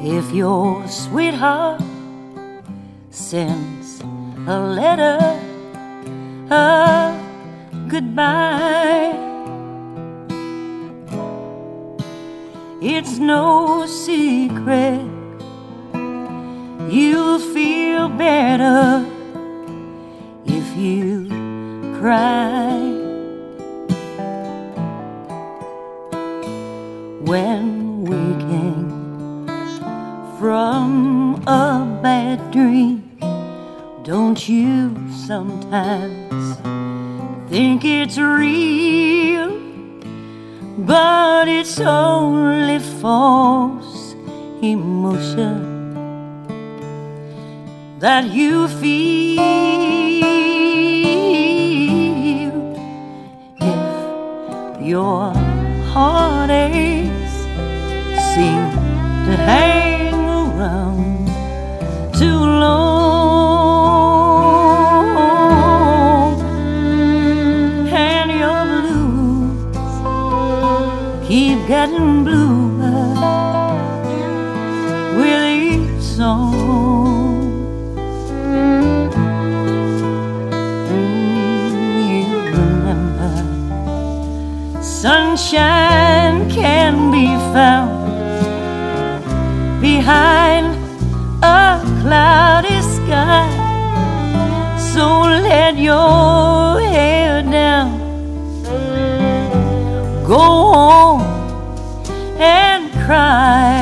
If your sweetheart sends a letter of goodbye, it's no secret you'll feel better if you cry. When waking from a bad dream, don't you sometimes think it's real? But it's only false emotion that you feel. If your heartaches seem to hang around too long, and your blues keep getting bluer with each song, you remember sunshine can be found behind a cloudy sky. So let your hair down, go home and cry.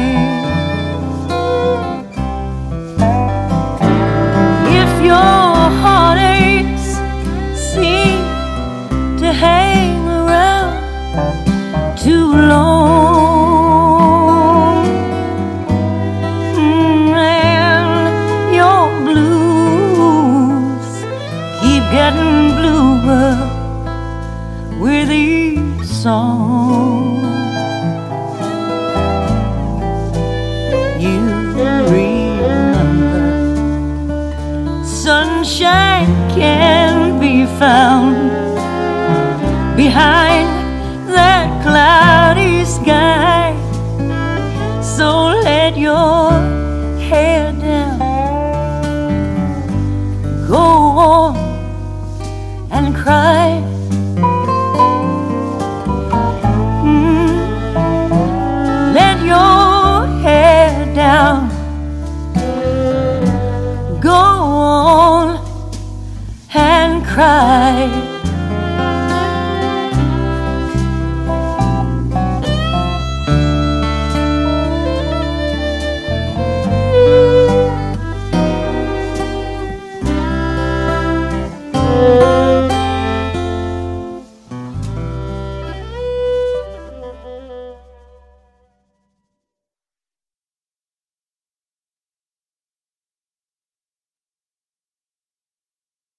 If your heartaches seem to hang around too long, and your blues keep getting bluer with each song, you remember sunshine can be found behind that cloudy sky. So let your hair down, go on and cry.